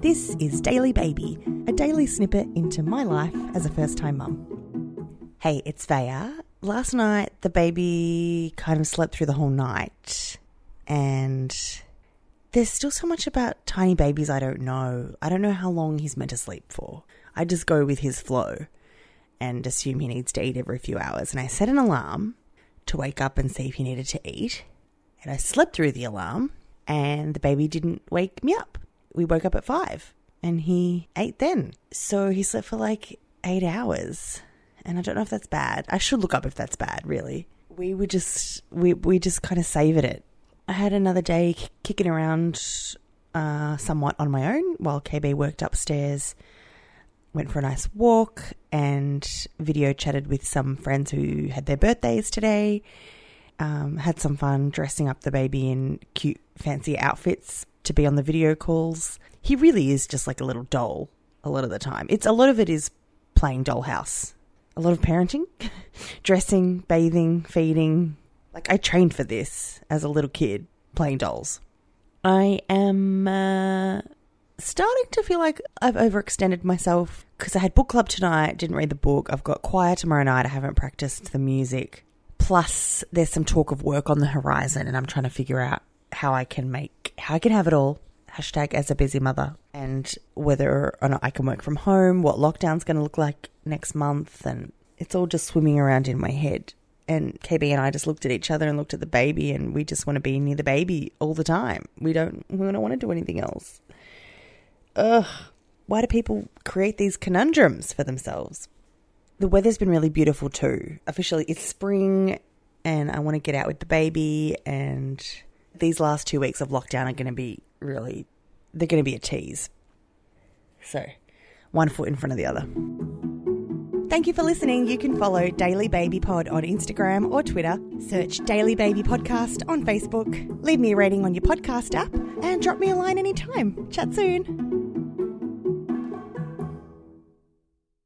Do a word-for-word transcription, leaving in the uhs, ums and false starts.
This is Daily Baby, a daily snippet into my life as a first-time mum. Hey, it's Vaya. Last night, the baby kind of slept through the whole night, and there's still so much about tiny babies I don't know. I don't know how long he's meant to sleep for. I just go with his flow and assume he needs to eat every few hours. And I set an alarm to wake up and see if he needed to eat. And I slept through the alarm, and the baby didn't wake me up. We woke up at five and he ate then. So he slept for like eight hours. And I don't know if that's bad. I should look up if that's bad, really. We were just, we, we just kind of savored it. I had another day k- kicking around uh, somewhat on my own while K B worked upstairs. Went for a nice walk and video chatted with some friends who had their birthdays today. Um, had some fun dressing up the baby in cute, fancy outfits to be on the video calls. He really is just like a little doll a lot of the time. It's a lot of it is playing dollhouse. A lot of parenting, dressing, bathing, feeding. Like I trained for this as a little kid, playing dolls. I am uh, starting to feel like I've overextended myself because I had book club tonight, didn't read the book. I've got choir tomorrow night. I haven't practiced the music. Plus, there's some talk of work on the horizon, and I'm trying to figure out how I can make, how I can have it all. Hashtag as a busy mother. And whether or not I can work from home, what lockdown's going to look like next month. And it's all just swimming around in my head. And K B and I just looked at each other and looked at the baby, and we just want to be near the baby all the time. We don't, we don't want to do anything else. Ugh. Why do people create these conundrums for themselves? The weather's been really beautiful too. Officially, it's spring and I want to get out with the baby, and these last two weeks of lockdown are going to be really, they're going to be a tease. So, one foot in front of the other. Thank you for listening. You can follow Daily Baby Pod on Instagram or Twitter. Search Daily Baby Podcast on Facebook. Leave me a rating on your podcast app and drop me a line anytime. Chat soon.